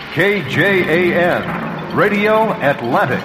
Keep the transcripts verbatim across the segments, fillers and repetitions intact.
K J A N, Radio Atlantic.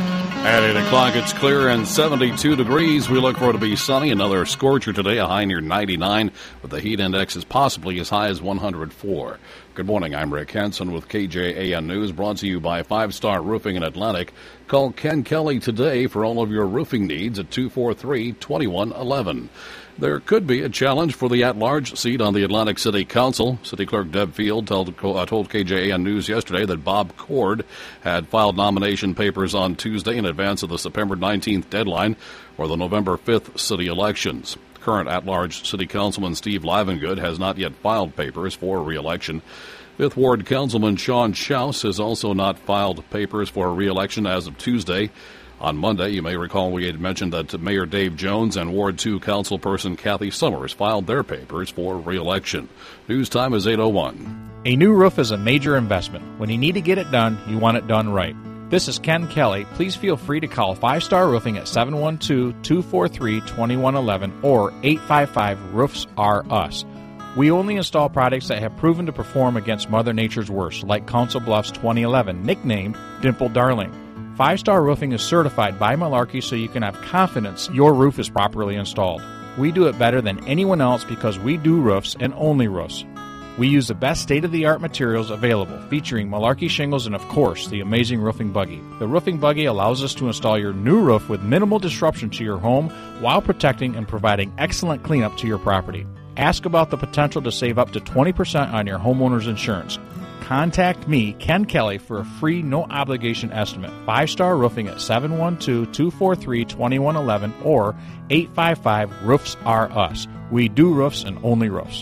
At eight o'clock, it's clear and seventy-two degrees. We look for it to be sunny. Another scorcher today, a high near ninety-nine, but the heat index is possibly as high as one hundred four. Good morning. I'm Rick Hansen with K J A N News, brought to you by Five Star Roofing in Atlantic. Call Ken Kelly today for all of your roofing needs at two four three, two one one one. There could be a challenge for the at-large seat on the Atlantic City Council. City Clerk Deb Field told, uh, told K J A N News yesterday that Bob Cord had filed nomination papers on Tuesday in advance of the September nineteenth deadline for the November fifth city elections. Current at-large City Councilman Steve Livengood has not yet filed papers for re-election. Fifth Ward Councilman Sean Schaus has also not filed papers for re-election as of Tuesday. On Monday, you may recall we had mentioned that Mayor Dave Jones and Ward two councilperson Kathy Summers filed their papers for re-election. News time is eight oh one. A new roof is a major investment. When you need to get it done, you want it done right. This is Ken Kelly. Please feel free to call Five Star Roofing at seven one two, two four three, two one one one or eight five five, roofs are us. We only install products that have proven to perform against Mother Nature's worst, like Council Bluffs twenty eleven, nicknamed Dimple Darling. Five Star Roofing is certified by Malarkey, so you can have confidence your roof is properly installed. We do it better than anyone else because we do roofs and only roofs. We use the best state-of-the-art materials available, featuring Malarkey shingles and, of course, the amazing roofing buggy. The roofing buggy allows us to install your new roof with minimal disruption to your home while protecting and providing excellent cleanup to your property. Ask about the potential to save up to twenty percent on your homeowner's insurance. Contact me, Ken Kelly, for a free, no-obligation estimate. Five Star Roofing at seven one two, two four three, two one one one or eight five five, roofs are us. We do roofs and only roofs.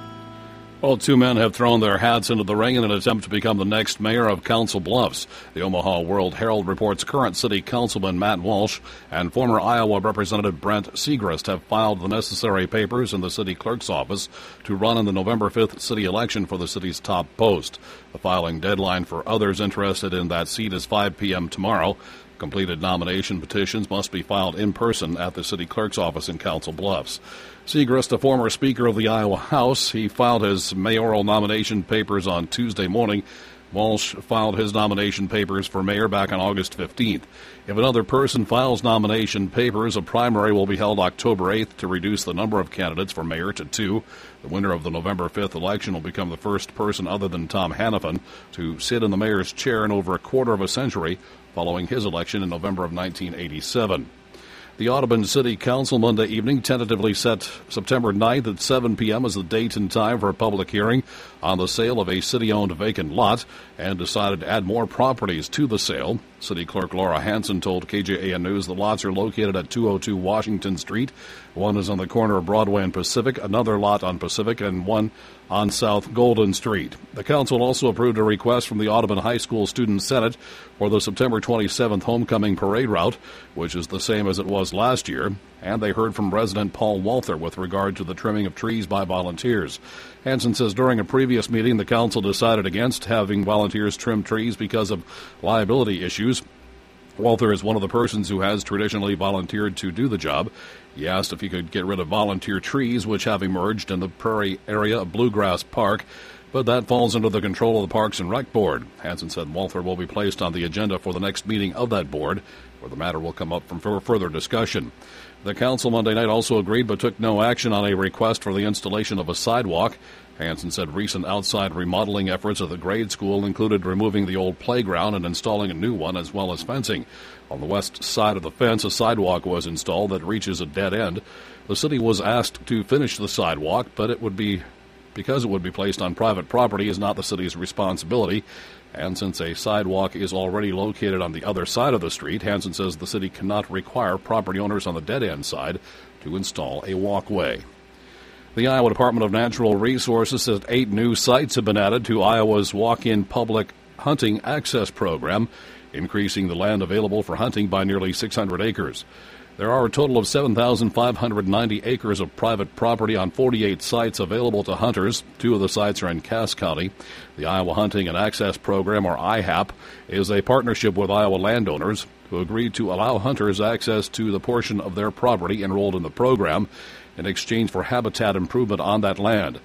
Well, two men have thrown their hats into the ring in an attempt to become the next mayor of Council Bluffs. The Omaha World Herald reports current city councilman Matt Walsh and former Iowa Representative Brent Segrist have filed the necessary papers in the city clerk's office to run in the November fifth city election for the city's top post. The filing deadline for others interested in that seat is five p.m. tomorrow. Completed nomination petitions must be filed in person at the city clerk's office in Council Bluffs. Segrist, a former Speaker of the Iowa House, he filed his mayoral nomination papers on Tuesday morning. Walsh filed his nomination papers for mayor back on August fifteenth. If another person files nomination papers, a primary will be held October eighth to reduce the number of candidates for mayor to two. The winner of the November fifth election will become the first person other than Tom Hannafin to sit in the mayor's chair in over a quarter of a century, following his election in November of nineteen eighty-seven. The Audubon City Council Monday evening tentatively set September ninth at seven p.m. as the date and time for a public hearing on the sale of a city-owned vacant lot and decided to add more properties to the sale. City Clerk Laura Hanson told K J A N News the lots are located at two oh two Washington Street. One is on the corner of Broadway and Pacific, another lot on Pacific, and one on South Golden Street. The council also approved a request from the Audubon High School Student Senate for the September twenty-seventh homecoming parade route, which is the same as it was last year, and they heard from resident Paul Walther with regard to the trimming of trees by volunteers. Hanson says during a previous meeting, the council decided against having volunteers trim trees because of liability issues. Walther is one of the persons who has traditionally volunteered to do the job. He asked if he could get rid of volunteer trees, which have emerged in the prairie area of Bluegrass Park, but that falls under the control of the Parks and Rec Board. Hanson said Walther will be placed on the agenda for the next meeting of that board, where the matter will come up for further discussion. The council Monday night also agreed but took no action on a request for the installation of a sidewalk. Hanson said recent outside remodeling efforts at the grade school included removing the old playground and installing a new one, as well as fencing. On the west side of the fence, a sidewalk was installed that reaches a dead end. The city was asked to finish the sidewalk, but it would be, because it would be placed on private property, is not the city's responsibility. And since a sidewalk is already located on the other side of the street, Hanson says the city cannot require property owners on the dead-end side to install a walkway. The Iowa Department of Natural Resources says eight new sites have been added to Iowa's walk-in public hunting access program, increasing the land available for hunting by nearly six hundred acres. There are a total of seven thousand five hundred ninety acres of private property on forty-eight sites available to hunters. Two of the sites are in Cass County. The Iowa Hunting and Access Program, or I HAP, is a partnership with Iowa landowners who agreed to allow hunters access to the portion of their property enrolled in the program in exchange for habitat improvement on that land.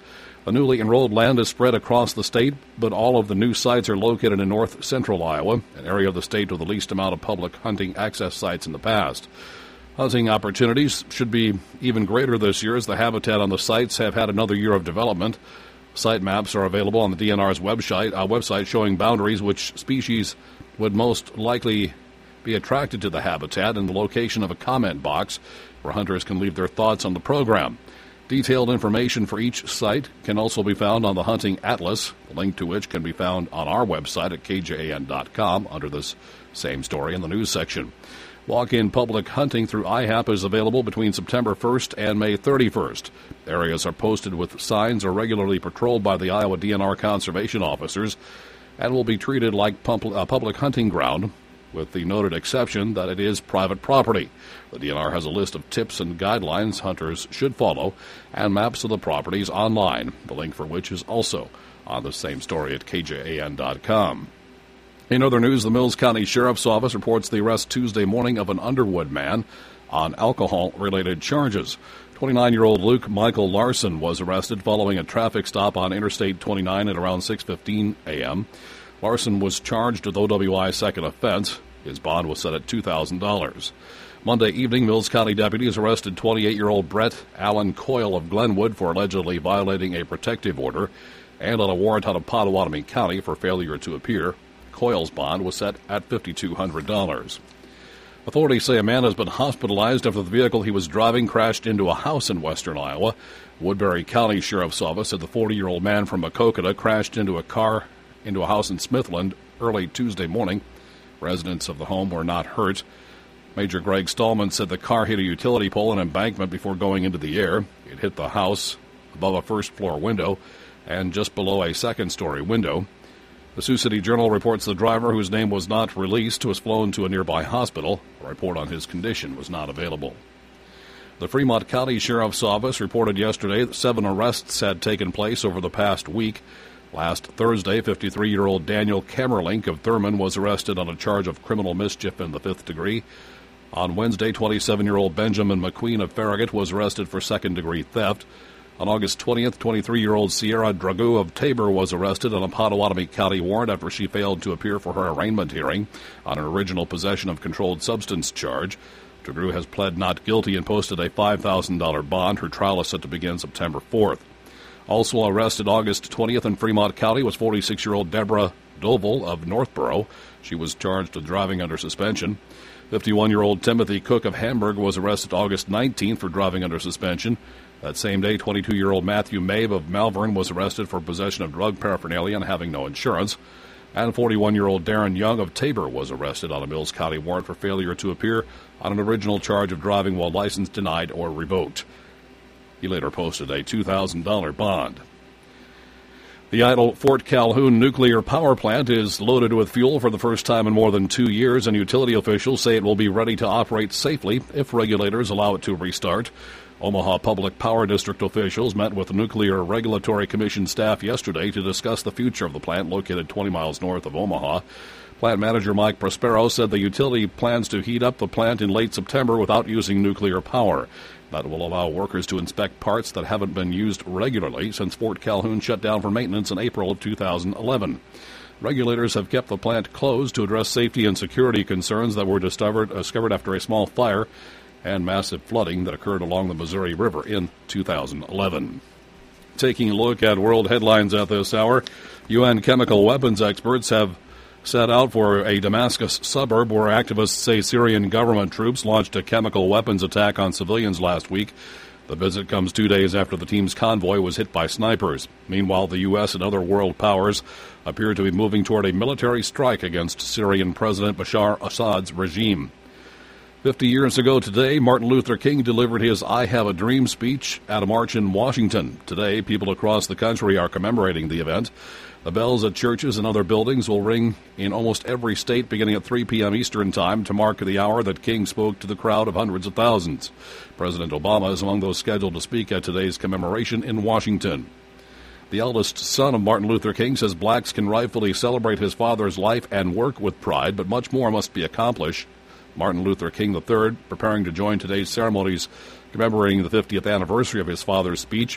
The newly enrolled land is spread across the state, but all of the new sites are located in north-central Iowa, an area of the state with the least amount of public hunting access sites in the past. Hunting opportunities should be even greater this year as the habitat on the sites have had another year of development. Site maps are available on the D N R's website, uh, website showing boundaries which species would most likely be attracted to the habitat and the location of a comment box where hunters can leave their thoughts on the program. Detailed information for each site can also be found on the Hunting Atlas, the link to which can be found on our website at K J A N dot com under this same story in the news section. Walk-in public hunting through I HAP is available between September first and May thirty-first. Areas are posted with signs or regularly patrolled by the Iowa D N R conservation officers and will be treated like pub- uh, public hunting ground, with the noted exception that it is private property. The D N R has a list of tips and guidelines hunters should follow and maps of the properties online, the link for which is also on the same story at K J A N dot com. In other news, the Mills County Sheriff's Office reports the arrest Tuesday morning of an Underwood man on alcohol-related charges. twenty-nine-year-old Luke Michael Larson was arrested following a traffic stop on Interstate twenty-nine at around six fifteen a.m. Larson was charged with O W I second offense. His bond was set at two thousand dollars. Monday evening, Mills County deputies arrested twenty-eight-year-old Brett Allen Coyle of Glenwood for allegedly violating a protective order and on a warrant out of Pottawatomie County for failure to appear. Coyle's bond was set at five thousand two hundred dollars. Authorities say a man has been hospitalized after the vehicle he was driving crashed into a house in western Iowa. Woodbury County Sheriff's Office said the forty-year-old man from Maquoketa crashed into a car into a house in Smithland early Tuesday morning. Residents of the home were not hurt. Major Greg Stallman said the car hit a utility pole and embankment before going into the air. It hit the house above a first-floor window and just below a second-story window. The Sioux City Journal reports the driver, whose name was not released, was flown to a nearby hospital. A report on his condition was not available. The Fremont County Sheriff's Office reported yesterday that seven arrests had taken place over the past week. Last Thursday, fifty-three-year-old Daniel Kammerlink of Thurman was arrested on a charge of criminal mischief in the fifth degree. On Wednesday, twenty-seven-year-old Benjamin McQueen of Farragut was arrested for second-degree theft. On August twentieth, twenty-three-year-old Sierra Dragoo of Tabor was arrested on a Pottawatomie County warrant after she failed to appear for her arraignment hearing on an original possession of controlled substance charge. Dragoo has pled not guilty and posted a five thousand dollars bond. Her trial is set to begin September fourth. Also arrested August twentieth in Fremont County was forty-six-year-old Deborah Doval of Northborough. She was charged with driving under suspension. fifty-one-year-old Timothy Cook of Hamburg was arrested August nineteenth for driving under suspension. That same day, twenty-two-year-old Matthew Mabe of Malvern was arrested for possession of drug paraphernalia and having no insurance. And forty-one-year-old Darren Young of Tabor was arrested on a Mills County warrant for failure to appear on an original charge of driving while license denied or revoked. He later posted a two thousand dollars bond. The idle Fort Calhoun nuclear power plant is loaded with fuel for the first time in more than two years, and utility officials say it will be ready to operate safely if regulators allow it to restart. Omaha Public Power District officials met with the Nuclear Regulatory Commission staff yesterday to discuss the future of the plant located twenty miles north of Omaha. Plant manager Mike Prospero said the utility plans to heat up the plant in late September without using nuclear power. That will allow workers to inspect parts that haven't been used regularly since Fort Calhoun shut down for maintenance in April of two thousand eleven. Regulators have kept the plant closed to address safety and security concerns that were discovered, discovered after a small fire and massive flooding that occurred along the Missouri River in two thousand eleven. Taking a look at world headlines at this hour, U N chemical weapons experts have set out for a Damascus suburb where activists say Syrian government troops launched a chemical weapons attack on civilians last week. The visit comes two days after the team's convoy was hit by snipers. Meanwhile, the U S and other world powers appear to be moving toward a military strike against Syrian President Bashar Assad's regime. Fifty years ago today, Martin Luther King delivered his I Have a Dream speech at a march in Washington. Today, people across the country are commemorating the event. The bells at churches and other buildings will ring in almost every state beginning at three p.m. Eastern Time to mark the hour that King spoke to the crowd of hundreds of thousands. President Obama is among those scheduled to speak at today's commemoration in Washington. The eldest son of Martin Luther King says blacks can rightfully celebrate his father's life and work with pride, but much more must be accomplished. Martin Luther King the third, preparing to join today's ceremonies commemorating the fiftieth anniversary of his father's speech,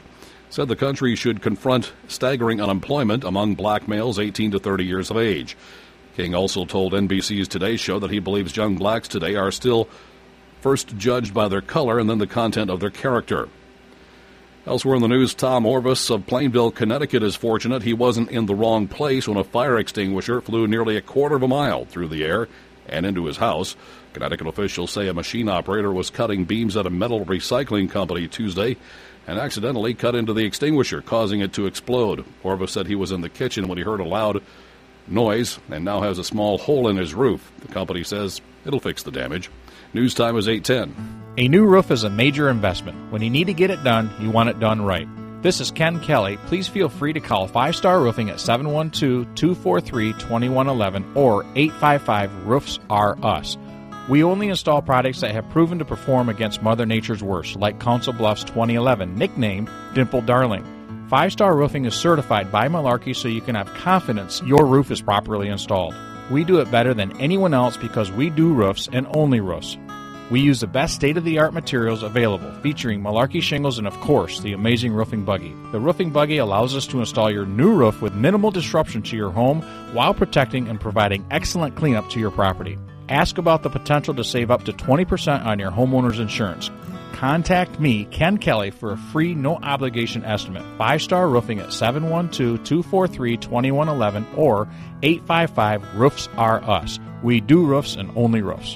said the country should confront staggering unemployment among black males eighteen to thirty years of age. King also told N B C's Today Show that he believes young blacks today are still first judged by their color and then the content of their character. Elsewhere in the news, Tom Orvis of Plainville, Connecticut is fortunate he wasn't in the wrong place when a fire extinguisher flew nearly a quarter of a mile through the air and into his house. Connecticut officials say a machine operator was cutting beams at a metal recycling company Tuesday and accidentally cut into the extinguisher, causing it to explode. Orvis said he was in the kitchen when he heard a loud noise and now has a small hole in his roof. The company says it'll fix the damage. News time is eight ten. A new roof is a major investment. When you need to get it done, you want it done right. This is Ken Kelly. Please feel free to call Five Star Roofing at seven one two, two four three, two one one one or eight five five, roofs are us. We only install products that have proven to perform against Mother Nature's worst, like Council Bluffs twenty eleven, nicknamed Dimple Darling. Five Star Roofing is certified by Malarkey so you can have confidence your roof is properly installed. We do it better than anyone else because we do roofs and only roofs. We use the best state-of-the-art materials available, featuring Malarkey shingles and, of course, the amazing Roofing Buggy. The Roofing Buggy allows us to install your new roof with minimal disruption to your home while protecting and providing excellent cleanup to your property. Ask about the potential to save up to twenty percent on your homeowner's insurance. Contact me, Ken Kelly, for a free, no-obligation estimate. Five Star Roofing at seven one two, two four three, two one one one or eight five five, roofs are us. We do roofs and only roofs.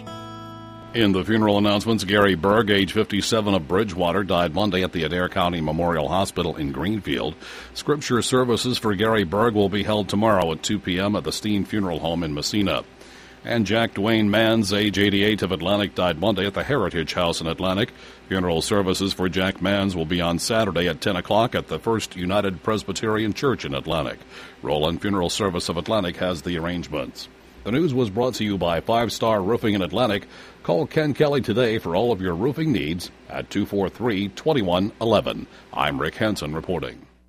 In the funeral announcements, Gary Berg, age fifty-seven, of Bridgewater, died Monday at the Adair County Memorial Hospital in Greenfield. Scripture services for Gary Berg will be held tomorrow at two p.m. at the Steen Funeral Home in Messina. And Jack Dwayne Mans, age eighty-eight, of Atlantic, died Monday at the Heritage House in Atlantic. Funeral services for Jack Mans will be on Saturday at ten o'clock at the First United Presbyterian Church in Atlantic. Roland Funeral Service of Atlantic has the arrangements. The news was brought to you by Five Star Roofing in Atlantic. Call Ken Kelly today for all of your roofing needs at two four three, two one one one. I'm Rick Henson reporting.